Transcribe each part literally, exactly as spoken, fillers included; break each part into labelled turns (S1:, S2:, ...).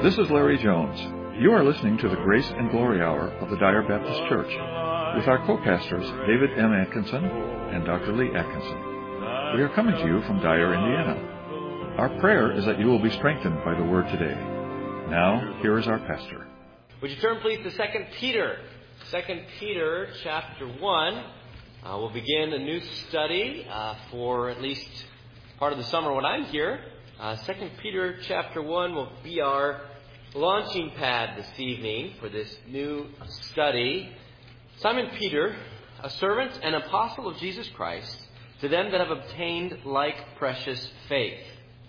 S1: This is Larry Jones. You are listening to the Grace and Glory Hour of the Dyer Baptist Church with our co-pastors David M. Atkinson and Doctor Lee Atkinson. We are coming to you from Dyer, Indiana. Our prayer is that you will be strengthened by the Word today. Now, here is our pastor.
S2: Would you turn please to Second Peter? Second Peter chapter one. Uh, we'll begin a new study uh, for at least part of the summer when I'm here. Uh, Second Peter chapter one will be our launching pad this evening for this new study. Simon Peter, a servant and apostle of Jesus Christ, to them that have obtained like precious faith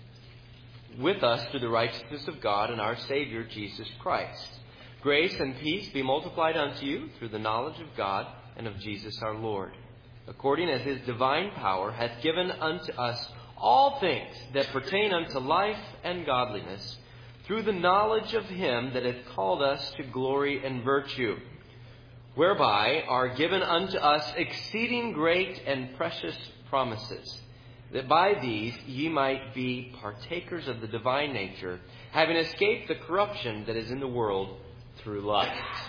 S2: with us through the righteousness of God and our Savior Jesus Christ. Grace and peace be multiplied unto you through the knowledge of God and of Jesus our Lord, according as his divine power hath given unto us all things that pertain unto life and godliness, through the knowledge of him that hath called us to glory and virtue, whereby are given unto us exceeding great and precious promises, that by these ye might be partakers of the divine nature, having escaped the corruption that is in the world through lust.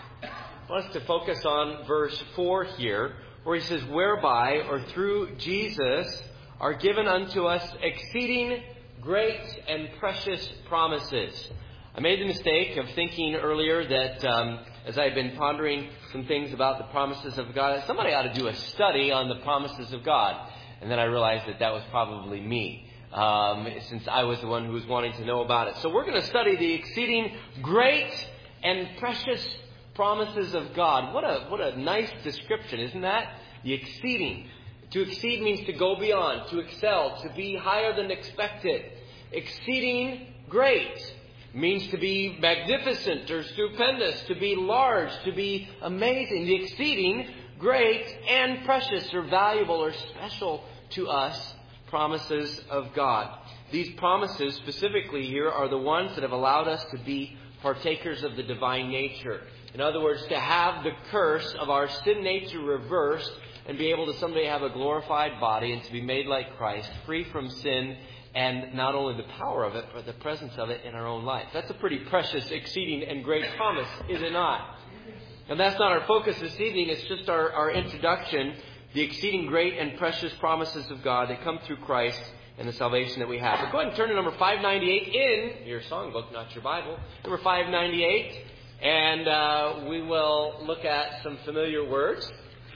S2: I want us to focus on verse four here, where he says, whereby or through Jesus are given unto us exceeding great and precious promises. I made the mistake of thinking earlier that um, as I had been pondering some things about the promises of God, somebody ought to do a study on the promises of God. And then I realized that that was probably me, um, since I was the one who was wanting to know about it. So we're going to study the exceeding great and precious promises of God. What a what a nice description, isn't that? The exceeding. To exceed means to go beyond, to excel, to be higher than expected. Exceeding great means to be magnificent or stupendous, to be large, to be amazing. The exceeding great and precious or valuable or special to us promises of God. These promises specifically here are the ones that have allowed us to be partakers of the divine nature. In other words, to have the curse of our sin nature reversed and be able to someday have a glorified body and to be made like Christ, free from sin and not only the power of it, but the presence of it in our own life. That's a pretty precious, exceeding, and great promise, is it not? And that's not our focus this evening. It's just our, our introduction, the exceeding great and precious promises of God that come through Christ and the salvation that we have. But go ahead and turn to number five ninety-eight in your songbook, not your Bible. Number five ninety-eight. And uh, we will look at some familiar words.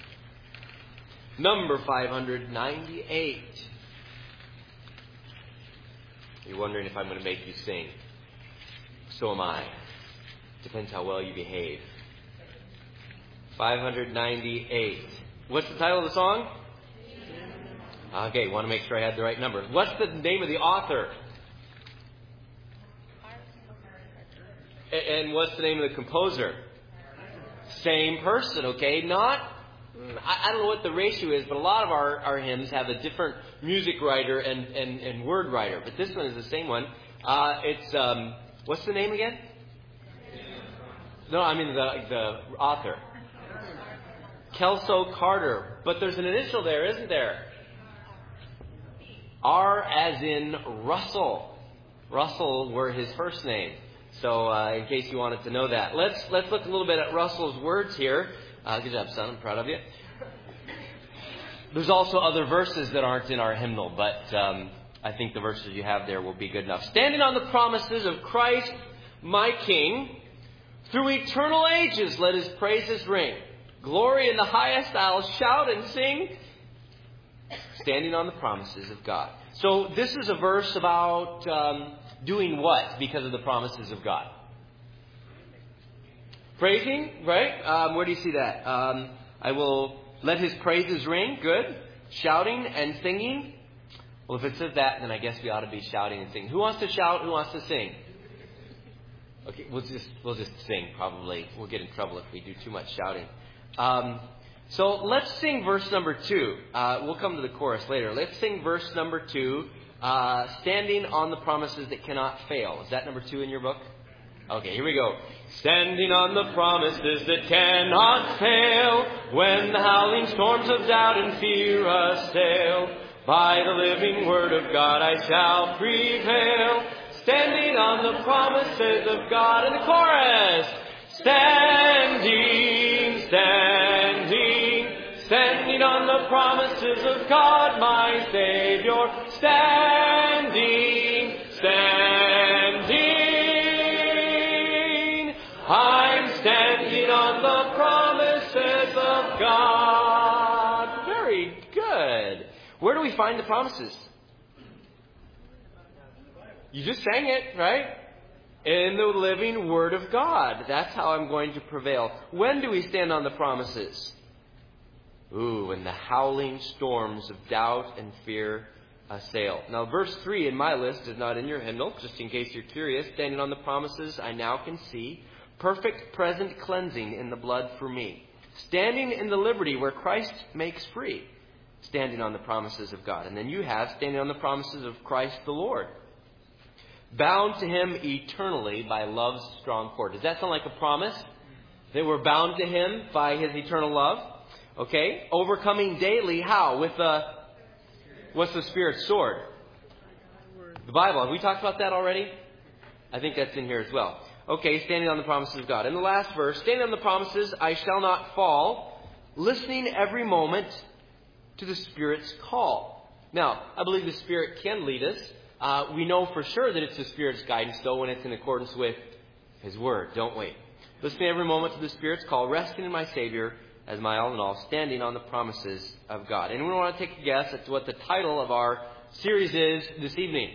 S2: Number five ninety-eight. You're wondering if I'm going to make you sing. So am I. Depends how well you behave. five ninety-eight. What's the title of the song? Okay, want to make sure I had the right number. What's the name of the author? And what's the name of the composer? Same person, okay? Not, I don't know what the ratio is, but a lot of our, our hymns have a different music writer and, and, and word writer. But this one is the same one. Uh, it's, um, what's the name again? No, I mean the, the author. Kelso Carter. But there's an initial there, isn't there? R as in Russell. Russell were his first name. So uh, in case you wanted to know that. Let's let's look a little bit at Russell's words here. Uh, good job, son. I'm proud of you. There's also other verses that aren't in our hymnal, but um, I think the verses you have there will be good enough. Standing on the promises of Christ, my King, through eternal ages let his praises ring. Glory in the highest I'll shout and sing. Standing on the promises of God. So this is a verse about um, doing what because of the promises of God? Praising, right? Um, where do you see that? Um, I will let his praises ring. Good. Shouting and singing. Well, if it says that, then I guess we ought to be shouting and singing. Who wants to shout? Who wants to sing? Okay, we'll just we'll just sing. Probably we'll get in trouble if we do too much shouting. Um, so let's sing verse number two. Uh, we'll come to the chorus later. Let's sing verse number two. Uh, standing on the promises that cannot fail. Is that number two in your book? Okay, here we go. Standing on the promises that cannot fail, when the howling storms of doubt and fear assail, by the living word of God I shall prevail. Standing on the promises of God. In the chorus. Standing, standing, standing on the promises of God, my Savior. Standing, standing. I'm standing on the promises of God. Very good. Where do we find the promises? You just sang it, right? In the living Word of God. That's how I'm going to prevail. When do we stand on the promises? Ooh, when the howling storms of doubt and fear assail. Now, verse three in my list is not in your hymnal, just in case you're curious. Standing on the promises I now can see. Perfect present cleansing in the blood for me. Standing in the liberty where Christ makes free. Standing on the promises of God. And then you have standing on the promises of Christ the Lord. Bound to Him eternally by love's strong cord. Does that sound like a promise? That we're bound to Him by His eternal love? Okay. Overcoming daily, how? With the, what's the Spirit's sword? The Bible. Have we talked about that already? I think that's in here as well. Okay, standing on the promises of God. In the last verse, standing on the promises, I shall not fall, listening every moment to the Spirit's call. Now, I believe the Spirit can lead us. Uh, we know for sure that it's the Spirit's guidance, though, when it's in accordance with His Word, don't we? Listening every moment to the Spirit's call, resting in my Savior as my all in all, standing on the promises of God. Anyone want to take a guess at what the title of our series is this evening?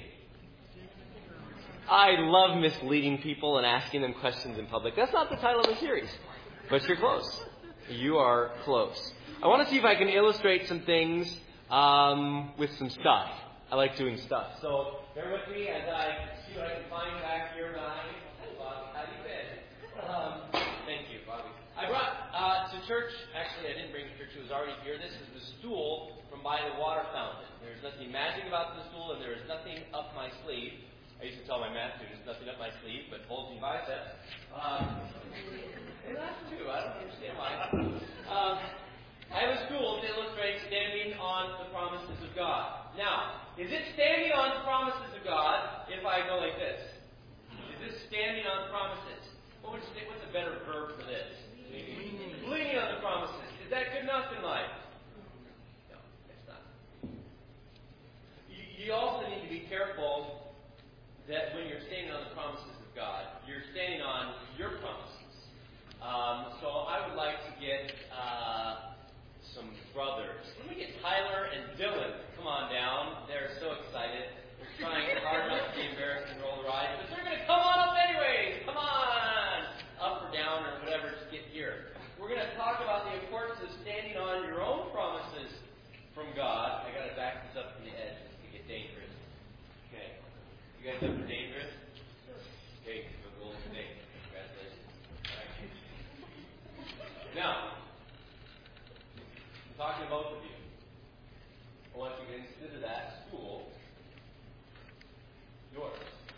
S2: I love misleading people and asking them questions in public. That's not the title of the series, but you're close. You are close. I want to see if I can illustrate some things um, with some stuff. I like doing stuff. So bear with me as I see what I can find back here behind. Hey, Bobby, how you been? Um, thank you, Bobby. I brought uh, to church, actually I didn't bring to church, it was already here. This is the stool from by the water fountain. There's nothing magic about the stool, and there is nothing up my sleeve. I used to tell my math students, nothing up my sleeve, but bulging biceps. Um, and that's too, I don't understand why. Um, I have a stool to illustrate standing on the promises of God. Now, is it standing on the promises of God if I go like this? Is this standing on the promises? What would you think, what's a better verb for this? Leaning. Leaning on the promises. Is that good enough in life? No, it's not. You, you also need to be careful that when you're standing on the promises of God, you're standing on your promises. Um, so I would like to get uh, some brothers. Let me get Tyler and Dylan. Come on down. They're so excited. They're trying hard not to be embarrassed and roll their eyes, but they're going to come on up anyways. Come on. Up or down or whatever to get here. We're going to talk about the importance of standing on your own promises from God. I got to back this up from the edge to get dangerous. Okay. You guys up for dangerous? Okay, so we'll today. Congratulations. All right. Now, I'm talking to both of you. I want you to consider that stool yours.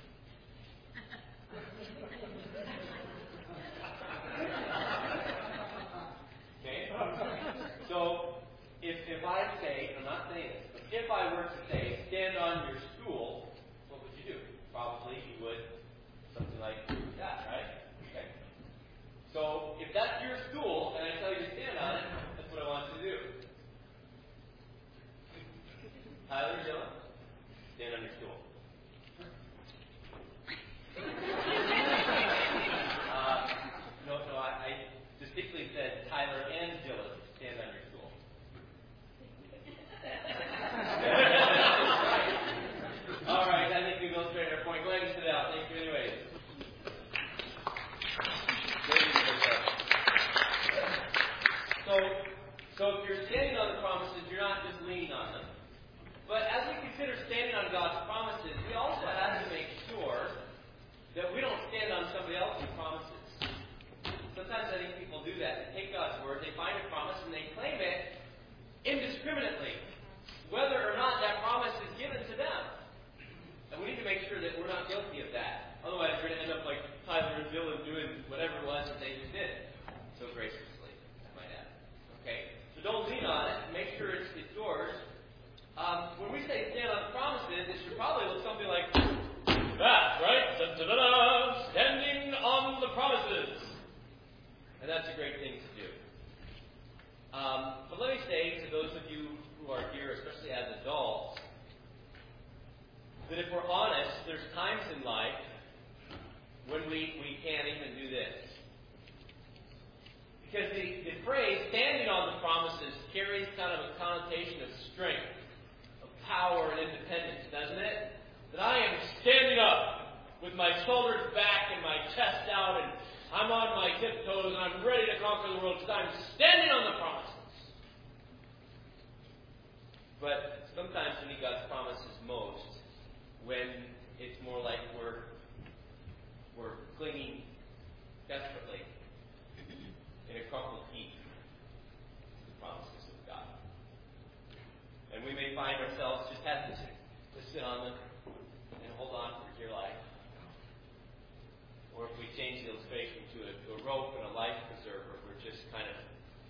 S2: Okay? So, if, if I say, I'm not saying this, but if I were to say, stand on your stool, what would you do? Probably you would something like that, right? Okay. So, if that's your stool, and I tell you to stand on it, that's what I want you to do. Tyler, Dylan, stand on your stool. uh, no, no, I, I distinctly said Tyler and Dylan, stand on your stool. All right, I think we've illustrated our point. Go ahead and sit down. Thank you anyways. So, so if you're standing on the promises, you're not just leaning on them. But as we consider standing on God's promises, we also have to make sure that we don't stand on somebody else's promises. Sometimes I think people do that. They take God's word, they find a promise, and they claim it indiscriminately, whether or not that promise is given to them. And we need to make sure that we're not guilty of that. Otherwise, we're going to end up like Tyler and Dylan doing whatever it was that they just did. So graciously, I might add. Okay? So don't lean on it. Make sure it's, it's yours. Um, when we say stand on promises, it should probably look something like that, right? And that's a great thing to do. Um, but let me say to those of you who are here, especially as adults, that if we're honest, there's times in life when we, we can't even do this. Because the, the phrase, standing on the promises, carries kind of a connotation of strength, of power and independence, doesn't it? That I am standing up with my shoulders back and my chest out, and I'm on my tiptoes, and I'm ready to conquer the world because I'm standing on the promises. But sometimes we need God's promises most when it's more like we're we're clinging desperately in a crumpled heap to the promises of God. And we may find ourselves just hesitant to sit on them and hold on for dear life. Or if we change the illustration to a, to a rope and a life preserver, we're just kind of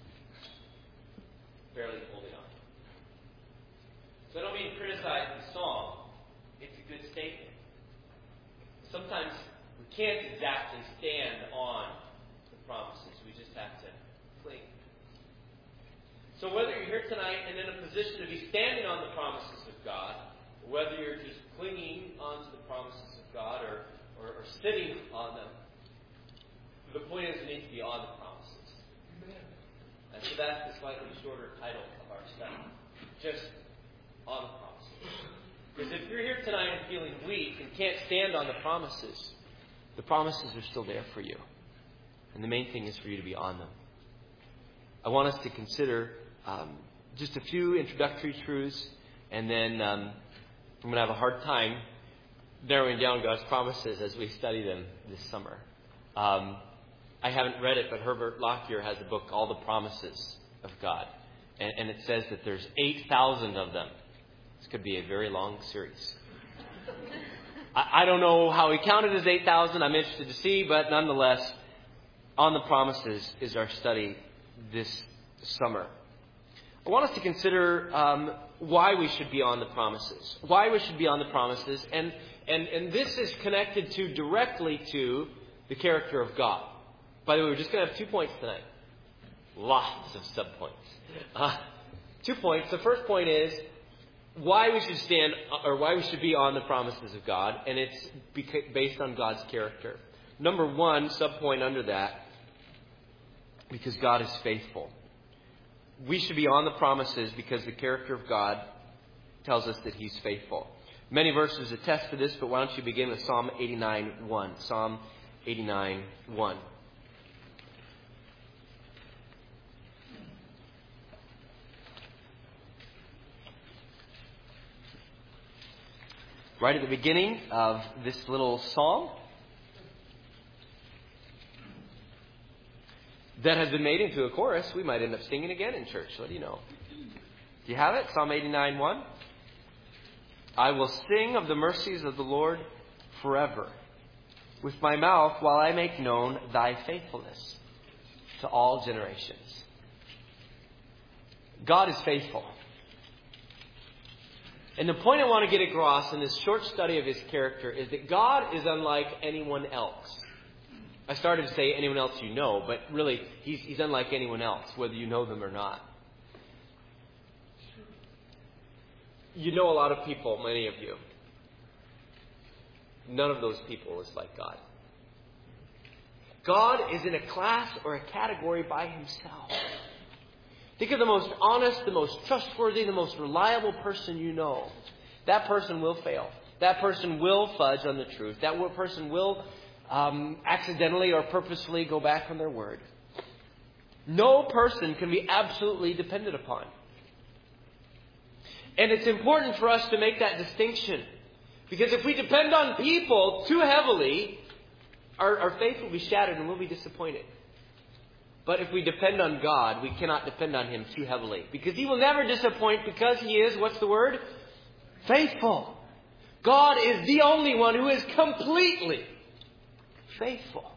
S2: barely holding on. So I don't mean to criticize the song. It's a good statement. Sometimes we can't exactly stand on the promises. We just have to cling. So whether you're here tonight and in a position to be standing on the promises of God, or whether you're just clinging onto the promises of God, or Or, or sitting on them. The point is, we need to be on the promises. Amen. And so that's the slightly shorter title of our study. Just on the promises. Because if you're here tonight and feeling weak and can't stand on the promises, the promises are still there for you. And the main thing is for you to be on them. I want us to consider um, just a few introductory truths, and then um, I'm going to have a hard time narrowing down God's promises as we study them this summer. Um, I haven't read it, but Herbert Lockyer has a book, All the Promises of God. And, and it says that there's eight thousand of them. This could be a very long series. I, I don't know how he counted his eight thousand. I'm interested to see, but nonetheless, On the Promises is our study this summer. I want us to consider um, why we should be on the promises. Why we should be on the promises. And, and, and this is connected to directly to the character of God. By the way, we're just going to have two points tonight. Lots of subpoints. Uh, two points. The first point is why we should stand, or why we should be on the promises of God. And it's beca- based on God's character. Number one, subpoint under that, because God is faithful. We should be on the promises because the character of God tells us that He's faithful. Many verses attest to this, but why don't you begin with Psalm eighty-nine one. Psalm eighty-nine one. Right at the beginning of this little psalm that has been made into a chorus, we might end up singing again in church. What do you know? Do you have it? Psalm eighty-nine one. I will sing of the mercies of the Lord forever. With my mouth, while I make known thy faithfulness to all generations. God is faithful. And the point I want to get across in this short study of His character is that God is unlike anyone else. I started to say anyone else you know, but really, He's, he's unlike anyone else, whether you know them or not. You know a lot of people, many of you. None of those people is like God. God is in a class or a category by Himself. Think of the most honest, the most trustworthy, the most reliable person you know. That person will fail. That person will fudge on the truth. That person will um, accidentally or purposefully go back on their word. No person can be absolutely depended upon. And it's important for us to make that distinction. Because if we depend on people too heavily, our, our faith will be shattered and we'll be disappointed. But if we depend on God, we cannot depend on Him too heavily. Because He will never disappoint because He is, what's the word? Faithful. God is the only one who is completely faithful.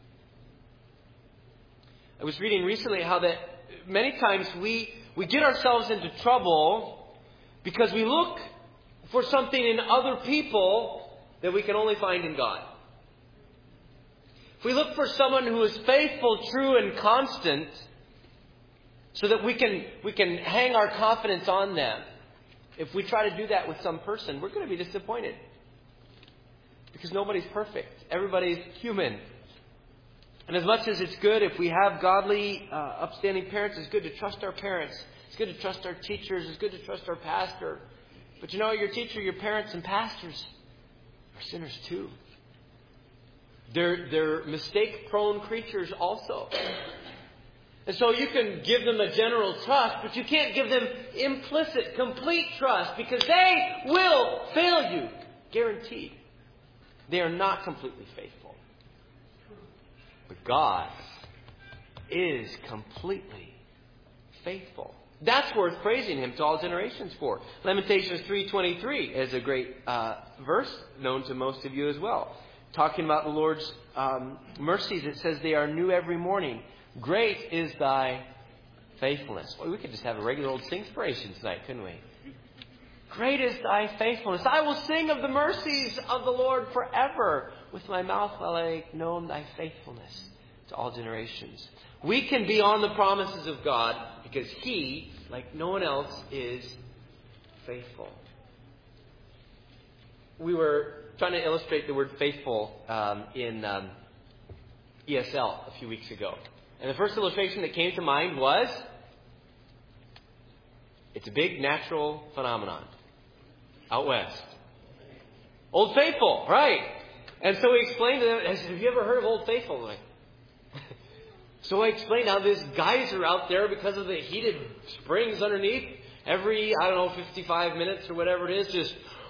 S2: I was reading recently how that many times we, we get ourselves into trouble because we look for something in other people that we can only find in God. we look for someone who is faithful, true, and constant, so that we can we can hang our confidence on them. If we try to do that with some person, we're going to be disappointed. Because nobody's perfect. Everybody's human. And as much as it's good if we have godly, uh, upstanding parents, it's good to trust our parents. It's good to trust our teachers. It's good to trust our pastor. But you know, your teacher, your parents, and pastors are sinners too. They're, they're mistake-prone creatures also. And so you can give them a general trust, but you can't give them implicit, complete trust, because they will fail you. Guaranteed. They are not completely faithful. But God is completely faithful. That's worth praising Him to all generations for. Lamentations three twenty-three is a great uh, verse known to most of you as well. Talking about the Lord's um, mercies, it says they are new every morning. Great is thy faithfulness. Well, we could just have a regular old sing-spiration tonight, couldn't we? Great is thy faithfulness. I will sing of the mercies of the Lord forever. With my mouth will I make known thy faithfulness to all generations. We can be on the promises of God because He, like no one else, is faithful. We were trying to illustrate the word faithful um, in um, E S L a few weeks ago. And the first illustration that came to mind was, it's a big natural phenomenon out west. Old Faithful, right. And so we explained to them, I said, have you ever heard of Old Faithful? Like, so I explained how this geyser out there, because of the heated springs underneath, every, I don't know, fifty-five minutes or whatever it is, just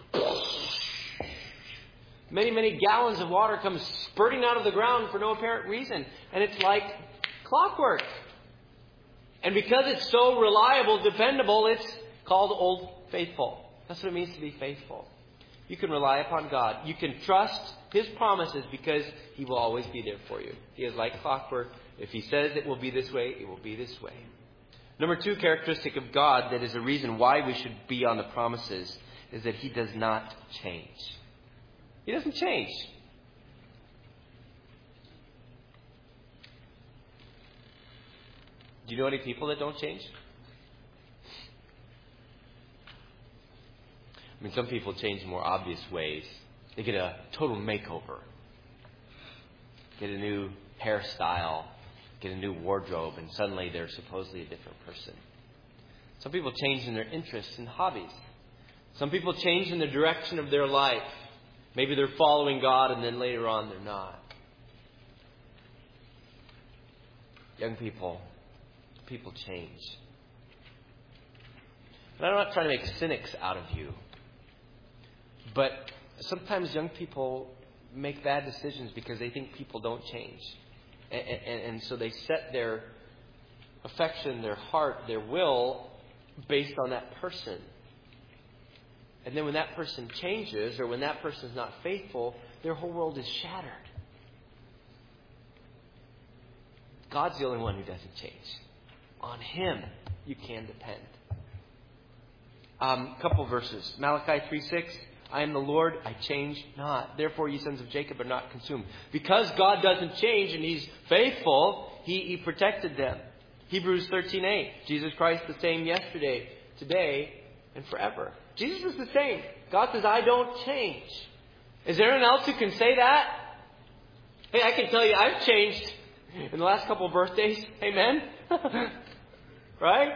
S2: many, many gallons of water comes spurting out of the ground for no apparent reason. And it's like clockwork. And because it's so reliable, dependable, it's called Old Faithful. That's what it means to be faithful. You can rely upon God. You can trust His promises because He will always be there for you. He is like clockwork. If He says it will be this way, it will be this way. Number two characteristic of God that is a reason why we should be on the promises is that He does not change. He doesn't change. Do you know any people that don't change? I mean, some people change in more obvious ways. They get a total makeover. Get a new hairstyle. Get a new wardrobe. And suddenly they're supposedly a different person. Some people change in their interests and hobbies. Some people change in the direction of their life. Maybe they're following God and then later on they're not. Young people, people change. And I'm not trying to make cynics out of you. But sometimes young people make bad decisions because they think people don't change. And, and, and so they set their affection, their heart, their will based on that person. And then when that person changes or when that person is not faithful, their whole world is shattered. God's the only one who doesn't change. On Him you can depend. A um, couple verses. Malachi three six. I am the Lord, I change not. Therefore, ye sons of Jacob are not consumed. Because God doesn't change and He's faithful, He, he protected them. Hebrews thirteen eight. Jesus Christ the same yesterday, today, and forever. Jesus is the same. God says, I don't change. Is there anyone else who can say that? Hey, I can tell you I've changed in the last couple of birthdays. Amen? Right?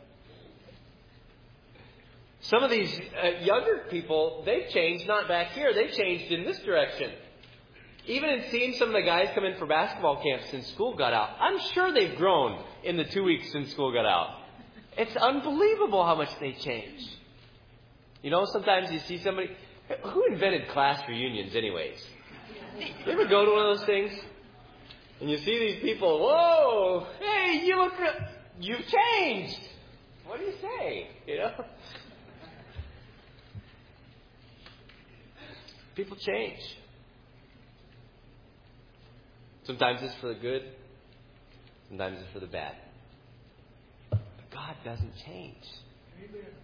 S2: Some of these uh, younger people, they've changed, not back here. They've changed in this direction. Even in seeing some of the guys come in for basketball camps since school got out, I'm sure they've grown in the two weeks since school got out. It's unbelievable how much they change. You know, sometimes you see somebody... Who invented class reunions anyways? You ever go to one of those things? And you see these people, whoa, hey, you look... You've changed. What do you say? You know? People change. Sometimes it's for the good. Sometimes it's for the bad. But God doesn't change.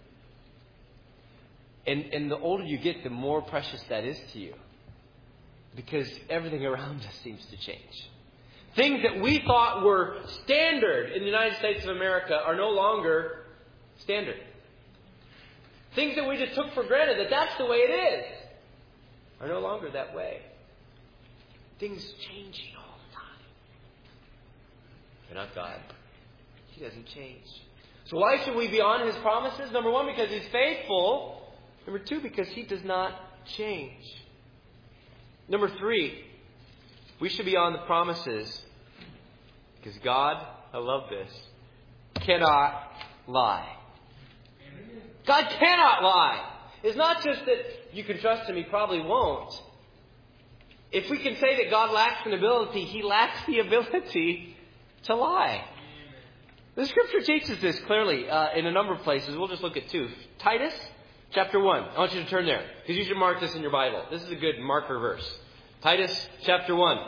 S2: And, and the older you get, the more precious that is to you. Because everything around us seems to change. Things that we thought were standard in the United States of America are no longer standard. Things that we just took for granted that that's the way it is are no longer that way. Things changing all the time. They're not God. He doesn't change. So why should we be on His promises? Number one, because He's faithful. Number two, because He does not change. Number three, we should be on the promises because God, I love this, cannot lie. God cannot lie. It's not just that you can trust Him, He probably won't. If we can say that God lacks an ability, He lacks the ability to lie. The Scripture teaches this clearly uh, in a number of places. We'll just look at two. Titus chapter one. I want you to turn there because you should mark this in your Bible. This is a good marker verse. Titus chapter one.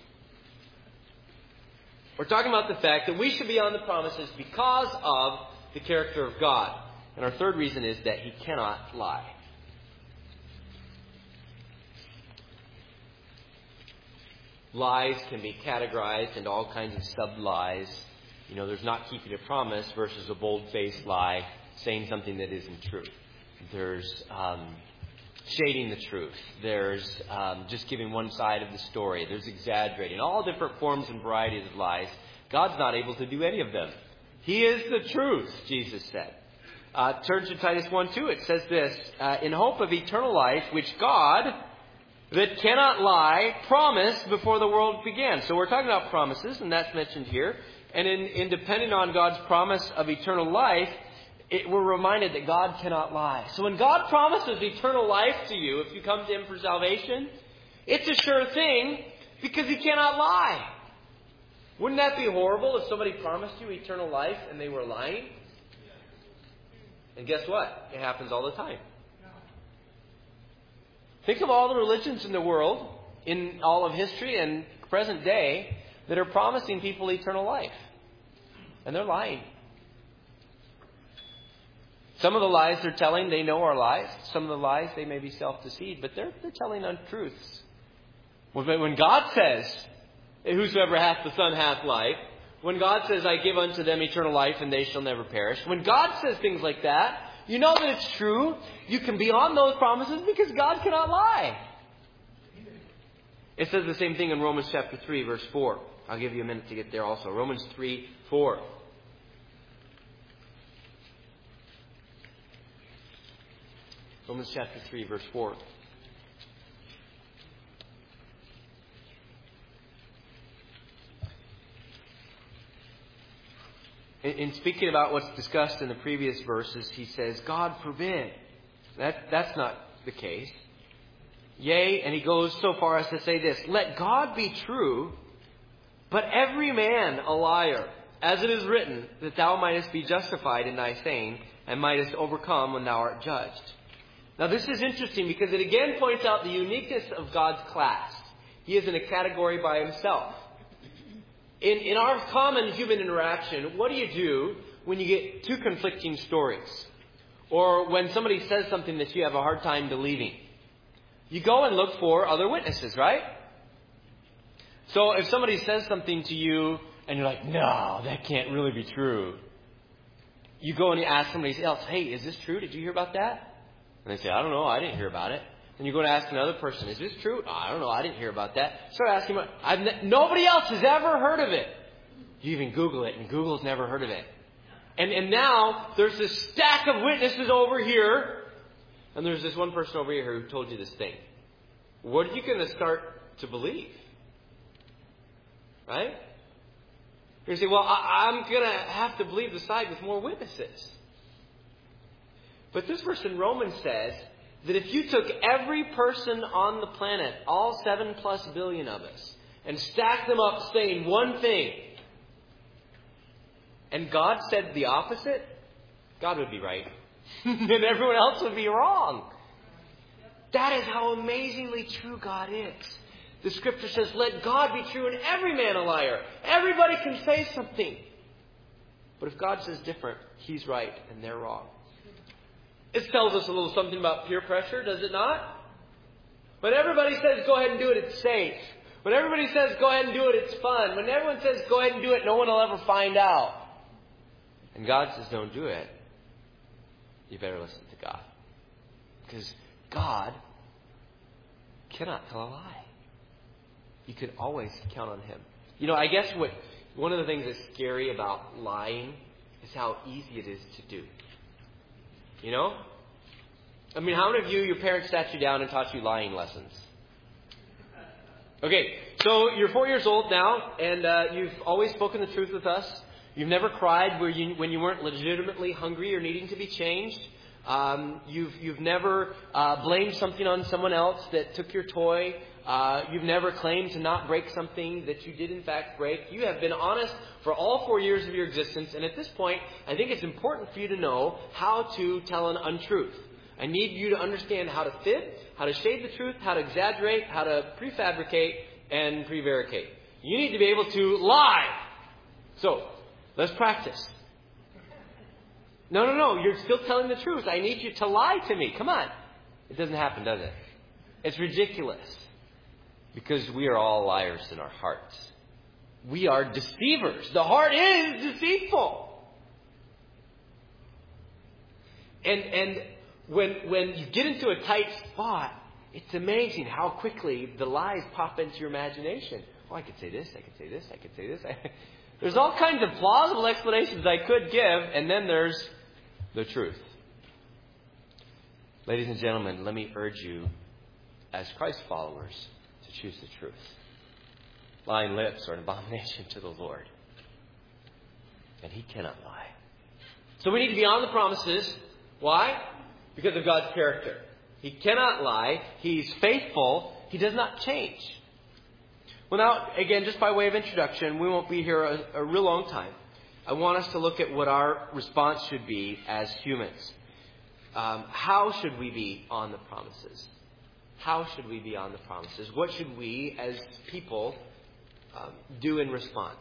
S2: We're talking about the fact that we should be on the promises because of the character of God. And our third reason is that He cannot lie. Lies can be categorized into all kinds of sub-lies. You know, there's not keeping a promise versus a bold-faced lie, saying something that isn't true. There's um, shading the truth. There's um, just giving one side of the story. There's exaggerating. All different forms and varieties of lies. God's not able to do any of them. He is the truth, Jesus said. Uh, turn to Titus one two. It says this, uh, in hope of eternal life, which God, that cannot lie, promised before the world began. So we're talking about promises, and that's mentioned here. And in, in depending on God's promise of eternal life, it, we're reminded that God cannot lie. So when God promises eternal life to you, if you come to Him for salvation, it's a sure thing because He cannot lie. Wouldn't that be horrible if somebody promised you eternal life and they were lying? And guess what? It happens all the time. Think of all the religions in the world, in all of history and present day, that are promising people eternal life. And they're lying. Some of the lies they're telling, they know are lies. Some of the lies, they may be self-deceived, but they're, they're telling untruths. When God says, whosoever hath the Son hath life, when God says, I give unto them eternal life and they shall never perish, when God says things like that, you know that it's true. You can be on those promises because God cannot lie. It says the same thing in Romans chapter three, verse four. I'll give you a minute to get there also. Romans three, four. Romans chapter three, verse four. In, in speaking about what's discussed in the previous verses, he says, God forbid. That, that's not the case. Yea, and he goes so far as to say this, let God be true, but every man a liar, as it is written, that thou mightest be justified in thy saying, and mightest overcome when thou art judged. Now this is interesting because it again points out the uniqueness of God's class. He is in a category by himself. In, in our common human interaction, what do you do when you get two conflicting stories? Or when somebody says something that you have a hard time believing? You go and look for other witnesses, right? So if somebody says something to you and you're like, no, that can't really be true. You go and you ask somebody else, hey, is this true? Did you hear about that? And they say, I don't know, I didn't hear about it. And you go to ask another person, is this true? Oh, I don't know, I didn't hear about that. Start asking, I've ne- nobody else has ever heard of it. You even Google it, and Google's never heard of it. And and now there's this stack of witnesses over here, and there's this one person over here who told you this thing. What are you going to start to believe? Right? You're going to say, well, I, I'm going to have to believe the side with more witnesses. But this verse in Romans says that if you took every person on the planet, all seven plus billion of us, and stacked them up saying one thing, and God said the opposite, God would be right. And everyone else would be wrong. That is how amazingly true God is. The Scripture says, let God be true and every man a liar. Everybody can say something. But if God says different, He's right and they're wrong. It tells us a little something about peer pressure, does it not? When everybody says go ahead and do it, it's safe. When everybody says go ahead and do it, it's fun. When everyone says go ahead and do it, no one will ever find out. And God says don't do it. You better listen to God. Because God cannot tell a lie. You can always count on Him. You know, I guess what one of the things that's scary about lying is how easy it is to do. You know? I mean, how many of you, your parents sat you down and taught you lying lessons? Okay, so you're four years old now, and uh, you've always spoken the truth with us. You've never cried where you, when you weren't legitimately hungry or needing to be changed. Um, you've you've never uh, blamed something on someone else that took your toy. Uh, you've never claimed to not break something that you did in fact break. You have been honest for all four years of your existence, and at this point, I think it's important for you to know how to tell an untruth. I need you to understand how to fib, how to shade the truth, how to exaggerate, how to prefabricate, and prevaricate. You need to be able to lie. So, let's practice. No, no, no, you're still telling the truth. I need you to lie to me. Come on. It doesn't happen, does it? It's ridiculous. Because we are all liars in our hearts. We are deceivers. The heart is deceitful. And, and, When when you get into a tight spot, it's amazing how quickly the lies pop into your imagination. Oh, I could say this, I could say this, I could say this. There's all kinds of plausible explanations I could give, and then there's the truth. Ladies and gentlemen, let me urge you, as Christ followers, to choose the truth. Lying lips are an abomination to the Lord, and He cannot lie. So we need to be on the promises. Why? Because of God's character. He cannot lie. He's faithful. He does not change. Well, now, again, just by way of introduction, we won't be here a, a real long time. I want us to look at what our response should be as humans. Um, how should we be on the promises? How should we be on the promises? What should we, as people, um, do in response?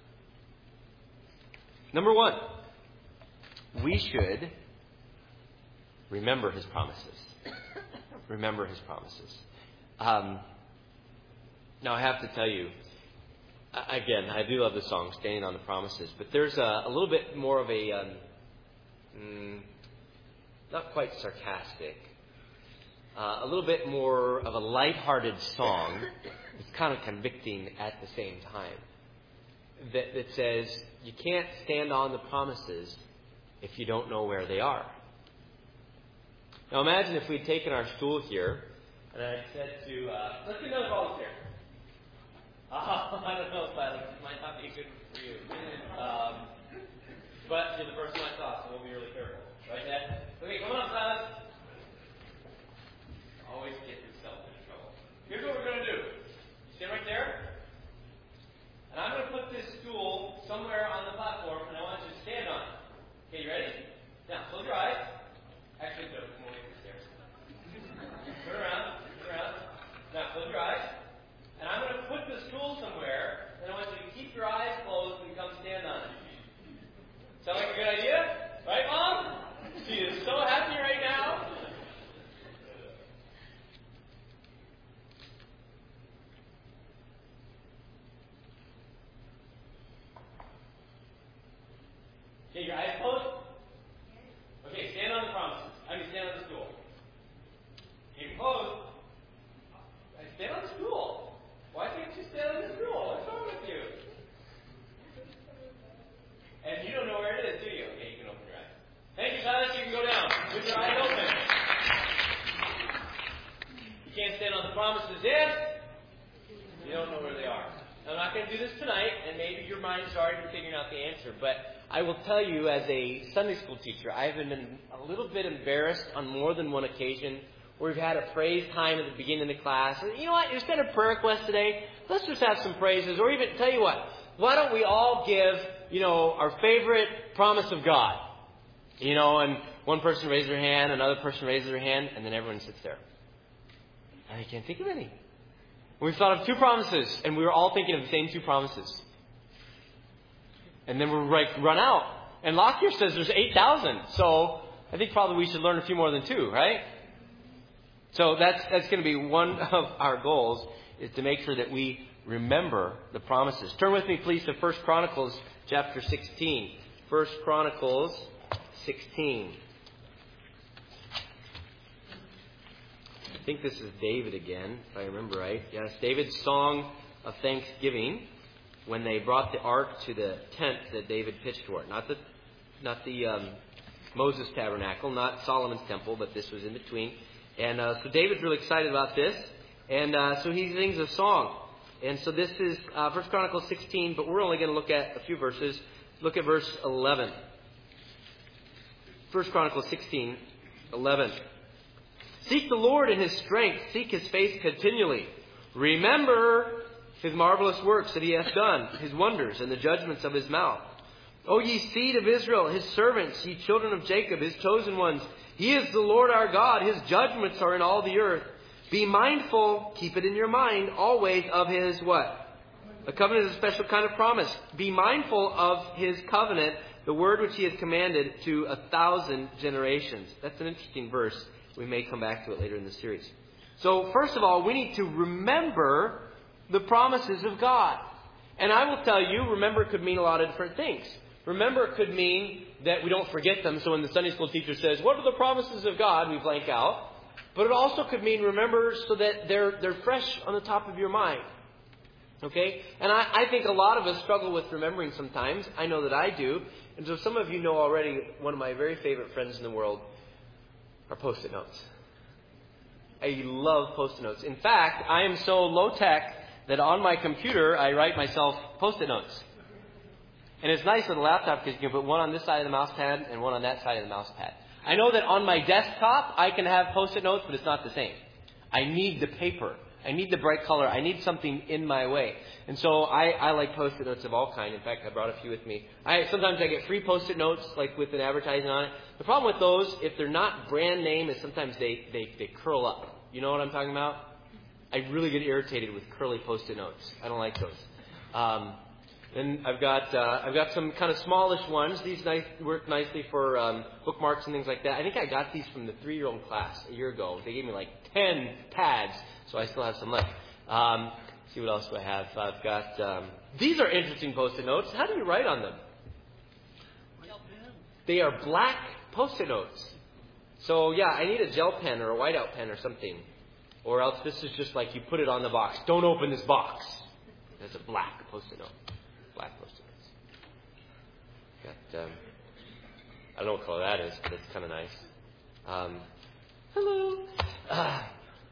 S2: Number one, we should remember His promises. Remember His promises. Um, now, I have to tell you, again, I do love the song, Standing on the Promises, but there's a, a little bit more of a, um, mm, not quite sarcastic, uh, a little bit more of a lighthearted song that's kind of convicting at the same time, that, that says, you can't stand on the promises if you don't know where they are. Now imagine if we'd taken our stool here, and I said to, uh, let's get another volunteer. Oh, I don't know, Silas, this might not be good for you. Um, but you're the person I thought, so we'll be really careful. Right, Dad? Okay, come on, Silas. Always get yourself in trouble. Here's what we're going to do. You stand right there. And I'm going to put this stool somewhere on the platform, and I want you to stand on it. Okay, you ready? Now, close your eyes. Actually, no, come away from the stairs. Turn around, turn around. Now, close your eyes. And I'm going to put the stool somewhere, and I want you to keep your eyes closed and come stand on it. Sound like a good idea? Right, Mom? She is so happy right now. Okay, your eyes closed? Okay, stand on the promises. I mean, stand on the stool. Keep closed. I stand on the stool. Why can't you stand on the stool? What's wrong with you? And you don't know where it is, do you? Okay, you can open your eyes. Thank you, Silas. You can go down with your eyes open. You can't stand on the promises if you don't know where they are. I'm not going to do this tonight, and maybe your mind's already figuring out the answer, but I will tell you, as a Sunday school teacher, I've been a little bit embarrassed on more than one occasion where we've had a praise time at the beginning of the class. And you know what? Instead of prayer requests today, let's just have some praises. Or even, tell you what, why don't we all give, you know, our favorite promise of God? You know, and one person raises their hand, another person raises their hand, and then everyone sits there. I can't think of any. We've thought of two promises, and we were all thinking of the same two promises. And then we're like, run out. And Lockyer says there's eight thousand. So I think probably we should learn a few more than two, right? So that's that's going to be one of our goals, is to make sure that we remember the promises. Turn with me, please, to First Chronicles chapter sixteen. First Chronicles sixteen. I think this is David again, if I remember right. Yes, David's song of thanksgiving when they brought the ark to the tent that David pitched for it. Not the, not the um, Moses tabernacle, not Solomon's temple, but this was in between. And uh, so David's really excited about this. And uh, so he sings a song. And so this is uh, First Chronicles sixteen, but we're only going to look at a few verses. Look at verse eleven. First Chronicles sixteen, eleven. Seek the Lord in His strength. Seek His face continually. Remember His marvelous works that He hath done, His wonders and the judgments of His mouth. O ye seed of Israel, His servants, ye children of Jacob, His chosen ones. He is the Lord our God. His judgments are in all the earth. Be mindful, keep it in your mind, always of His what? A covenant is a special kind of promise. Be mindful of His covenant, the word which He has commanded to a thousand generations. That's an interesting verse. We may come back to it later in the series. So, first of all, we need to remember the promises of God. And I will tell you, remember could mean a lot of different things. Remember could mean that we don't forget them. So when the Sunday school teacher says, what are the promises of God? We blank out. But it also could mean remember so that they're they're fresh on the top of your mind. Okay? And I, I think a lot of us struggle with remembering sometimes. I know that I do. And so some of you know already, one of my very favorite friends in the world are Post-it notes. I love Post-it notes. In fact, I am so low-tech that on my computer, I write myself Post-it notes. And it's nice with a laptop because you can put one on this side of the mouse pad and one on that side of the mouse pad. I know that on my desktop, I can have Post-it notes, but it's not the same. I need the paper. I need the bright color. I need something in my way. And so I, I like Post-it notes of all kinds. In fact, I brought a few with me. I Sometimes I get free Post-it notes, like with an advertising on it. The problem with those, if they're not brand name, is sometimes they, they, they curl up. You know what I'm talking about? I really get irritated with curly Post-it notes. I don't like those. Um, and I've got uh, I've got some kind of smallish ones. These nice, work nicely for um, bookmarks and things like that. I think I got these from the three-year-old class a year ago. They gave me like ten pads, so I still have some left. Um, see what else do I have? I've got um, these are interesting Post-it notes. How do you write on them? They are black Post-it notes. So yeah, I need a gel pen or a whiteout pen or something. Or else this is just like you put it on the box. Don't open this box. There's a black Post-it note. Black Post-it notes. Got, um, I don't know what color that is, but it's kind of nice. Um, hello. Uh,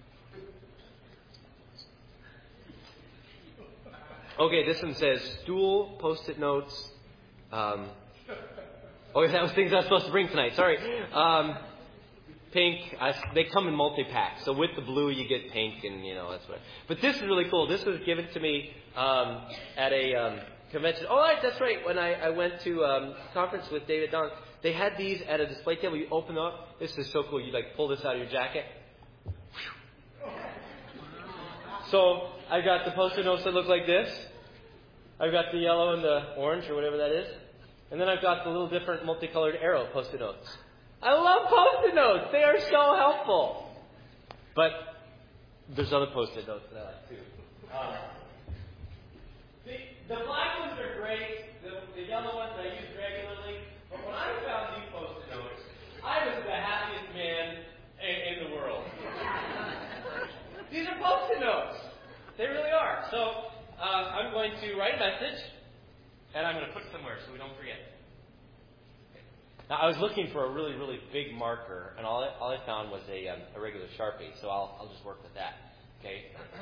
S2: okay, this one says stool, Post-it notes. Um, oh, that was things I was supposed to bring tonight. Sorry. Um, Pink, I, they come in multi-packs. So with the blue, you get pink, and you know that's what. But this is really cool. This was given to me um, at a um, convention. Oh, right, that's right. When I, I went to um, a conference with David Don, they had these at a display table. You open up. This is so cool. You like pull this out of your jacket. So I got the Post-it notes that look like this. I've got the yellow and the orange or whatever that is, and then I've got the little different multicolored arrow Post-it notes. I love Post-it notes. They are so helpful. But there's other Post-it notes that I like too. Um, the, the black ones are great. The, the yellow ones I use regularly. But when I found these Post-it notes, I was the happiest man in, in the world. These are Post-it notes. They really are. So uh, I'm going to write a message, and I'm going to put it somewhere so we don't forget. Now, I was looking for a really, really big marker, and all I, all I found was a, um, a regular Sharpie, so I'll, I'll just work with that. Okay?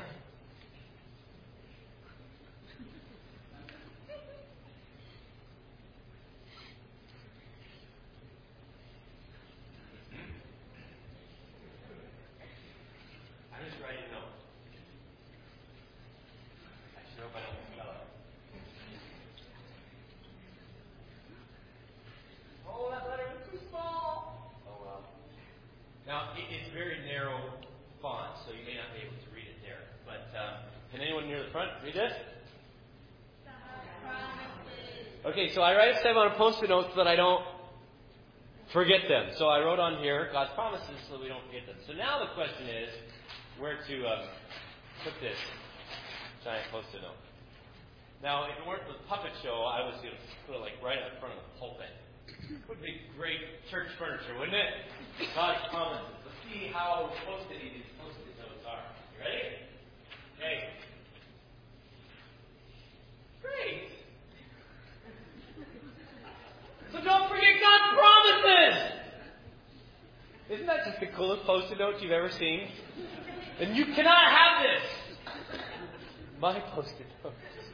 S2: I'm just writing a note. I should hope I don't spell it. Oh, that letter was too small. Oh, well. Now, it, it's very narrow font, so you may not be able to read it there. But um, can anyone near the front read this? Okay, so I write stuff on a Post-it note so that I don't forget them. So I wrote on here God's promises so we don't forget them. So now the question is where to um, put this giant post-it note. Now, if it weren't for the puppet show, I was going to put it like right in front of the pulpit. It would be great church furniture, wouldn't it? God's promises. Let's see how post-it these post-it notes are. You ready? Okay. Great. So don't forget God's promises. Isn't that just the coolest post-it note you've ever seen? And you cannot have this. My post-it note.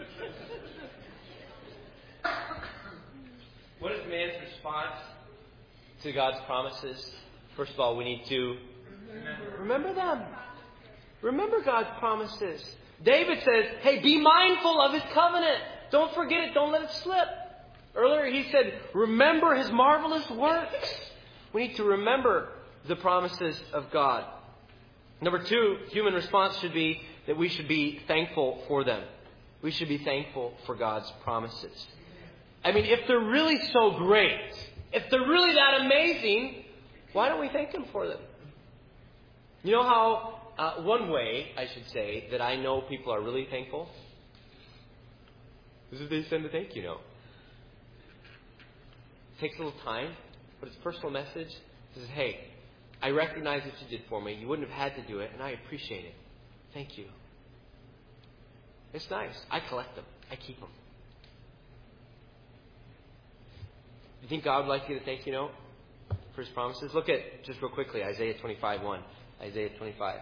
S2: What is man's response to God's promises? First of all, we need to remember them. Remember God's promises. David says, hey, be mindful of His covenant. Don't forget it. Don't let it slip. Earlier he said, remember His marvelous works. We need to remember the promises of God. Number two, human response should be that we should be thankful for them. We should be thankful for God's promises. I mean, if they're really so great, if they're really that amazing, why don't we thank Him for them? You know how, uh, one way, I should say, that I know people are really thankful? Is that they send a thank you note. It takes a little time, but it's a personal message. It says, hey, I recognize what you did for me. You wouldn't have had to do it, and I appreciate it. Thank you. It's nice. I collect them. I keep them. You think God would like you to thank you note for His promises? Look at, just real quickly, Isaiah twenty-five one. Isaiah twenty-five.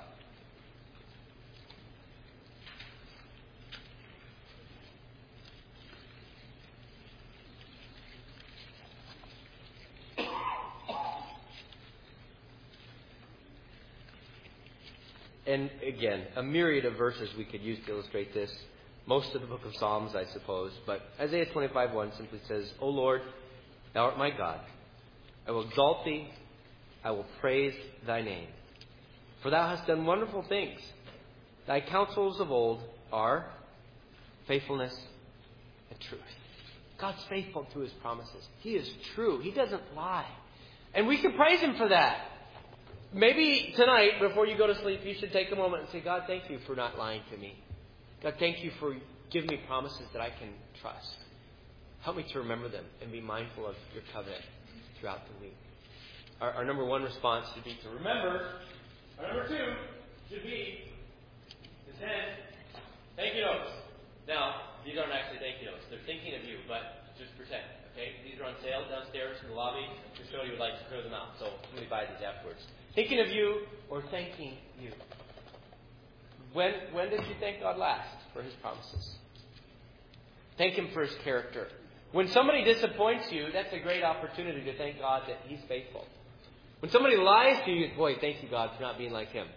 S2: And again, a myriad of verses we could use to illustrate this. Most of the book of Psalms, I suppose. But Isaiah twenty-five one simply says, O Lord, Thou art my God. I will exalt Thee. I will praise Thy name. For Thou hast done wonderful things. Thy counsels of old are faithfulness and truth. God's faithful to His promises. He is true. He doesn't lie. And we can praise Him for that. Maybe tonight, before you go to sleep, you should take a moment and say, God, thank You for not lying to me. God, thank You for giving me promises that I can trust. Help me to remember them and be mindful of Your covenant throughout the week. Our, our number one response should be to remember. Our number two should be to send thank you notes. Now, these aren't actually thank you notes. They're thinking of you, but just pretend. Okay? These are on sale downstairs in the lobby. Custodian would like to clear them out, so somebody buy these afterwards. Thinking of you or thanking you. When when did you thank God last for His promises? Thank Him for His character. When somebody disappoints you, that's a great opportunity to thank God that He's faithful. When somebody lies to you, boy, thank you, God, for not being like him.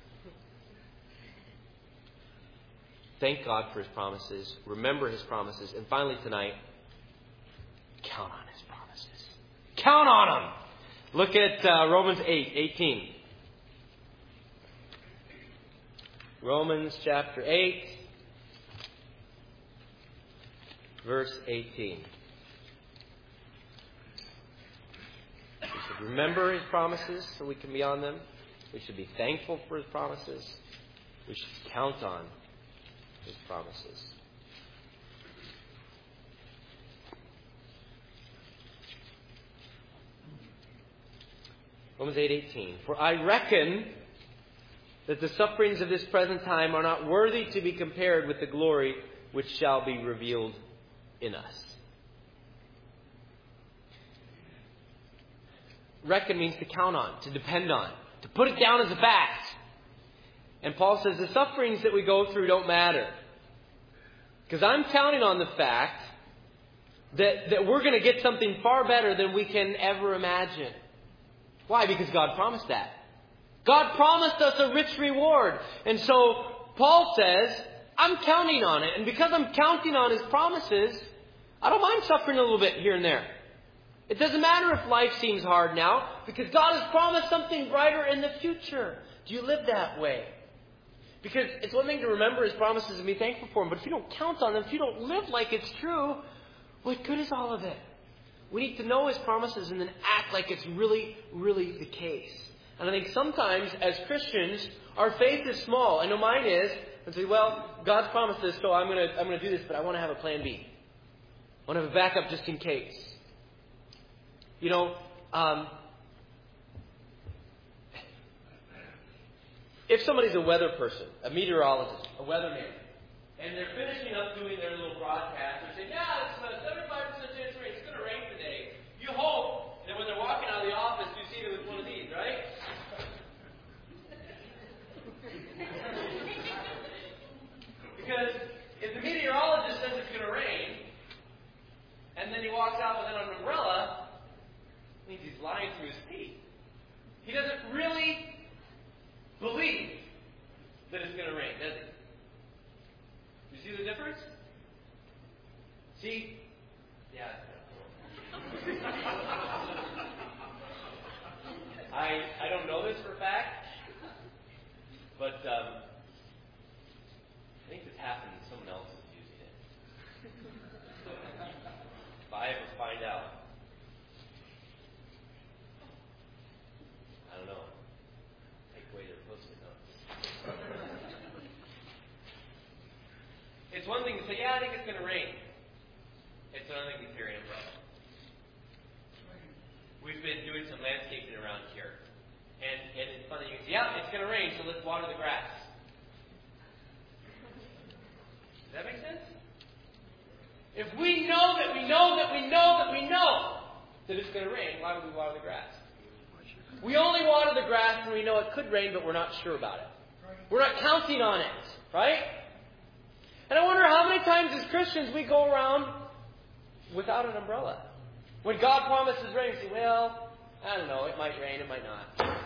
S2: Thank God for His promises. Remember His promises. And finally tonight, count on His promises. Count on them. Look at uh, Romans eight eighteen. Romans chapter eight, verse eighteen. We should remember His promises so we can be on them. We should be thankful for His promises. We should count on His promises. Romans eight eighteen. For I reckon that the sufferings of this present time are not worthy to be compared with the glory which shall be revealed in us. Reckon means to count on, to depend on, to put it down as a fact. And Paul says the sufferings that we go through don't matter. Because I'm counting on the fact that, that we're going to get something far better than we can ever imagine. Why? Because God promised that. God promised us a rich reward. And so Paul says, I'm counting on it. And because I'm counting on His promises, I don't mind suffering a little bit here and there. It doesn't matter if life seems hard now, because God has promised something brighter in the future. Do you live that way? Because it's one thing to remember His promises and be thankful for them, but if you don't count on them, if you don't live like it's true, what good is all of it? we need to know His promises and then act like it's really, really the case. And I think sometimes as Christians, our faith is small. I know mine is. And say, well, God's promised this, so I'm going to I'm going to do this, but I want to have a plan B. I want to have a backup just in case. You know, um, if somebody's a weather person, a meteorologist, a weatherman, and they're finishing up doing their little broadcast, they're saying, yeah, it's a seventy-five percent chance of rain. It's going to rain today. You hope that when they're walking out of the office, you see them with one of these, right? Because if the meteorologist says it's going to rain, and then he walks out with an umbrella, it means he's lying through his teeth. He doesn't really believe that it's going to rain, does he? You see the difference? See? Yeah. I I don't know this for a fact, but um, I think this happened and someone else is using it. If I ever find out, I don't know. Take away their post-it notes. It's one thing to say, yeah, I think it's going to rain. It's another thing to carry an umbrella. We've been doing some landscaping around here. And, and it's funny, you can say, yeah, it's going to rain, so let's water the grass. Does that make sense? If we know that we know that we know that we know that it's going to rain, why would we water the grass? We only water the grass when we know it could rain, but we're not sure about it. We're not counting on it, right? And I wonder how many times as Christians we go around without an umbrella. When God promises rain, we say, well, I don't know, it might rain, it might not.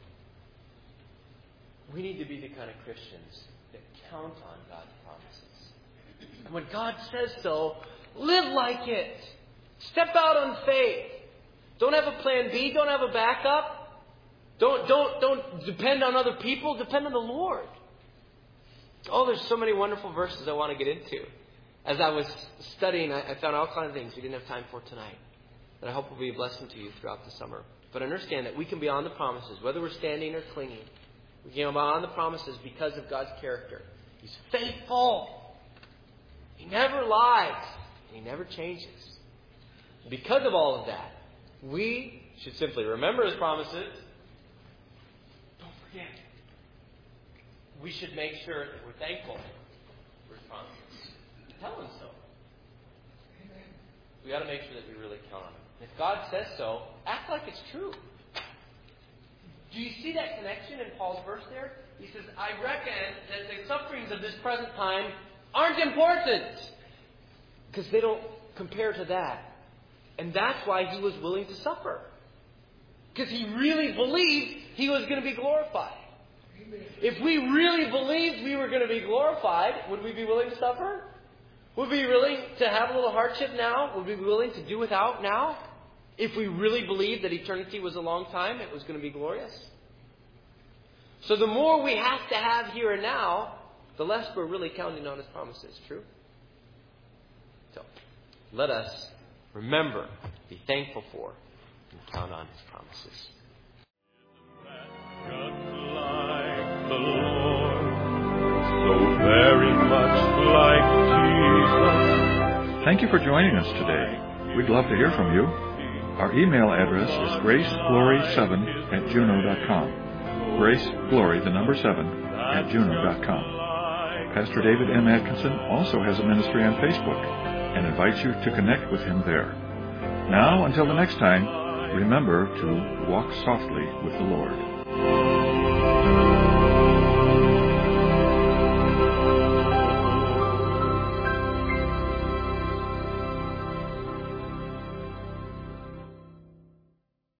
S2: We need to be the kind of Christians that count on God's promises. And when God says so, live like it. Step out on faith. Don't have a plan B. Don't have a backup. Don't, don't, don't depend on other people. Depend on the Lord. Oh, there's so many wonderful verses I want to get into. As I was studying, I, I found all kinds of things we didn't have time for tonight that I hope will be a blessing to you throughout the summer. But understand that we can be on the promises, whether we're standing or clinging. We can be on the promises because of God's character. He's faithful. He never lies. And He never changes. Because of all of that, we should simply remember His promises. Don't forget. We should make sure that we're thankful for His promises. Tell Him so. We got to make sure that we really count on Him. If God says so, act like it's true. Do you see that connection in Paul's verse there? He says, I reckon that the sufferings of this present time aren't important. Because they don't compare to that. And that's why he was willing to suffer. Because he really believed he was going to be glorified. If we really believed we were going to be glorified, would we be willing to suffer? Would we be willing to have a little hardship now? Would we be willing to do without now? If we really believed that eternity was a long time, it was going to be glorious. So the more we have to have here and now, the less we're really counting on His promises. True? So, let us remember, be thankful for, and count on His promises.
S3: Like the Lord, so very much like Jesus.
S1: Thank you for joining us today. We'd love to hear from you. Our email address is grace glory seven at juno dot com. Graceglory, the number seven, at juno dot com. Pastor David M. Atkinson also has a ministry on Facebook and invites you to connect with him there. Now, until the next time, remember to walk softly with the Lord.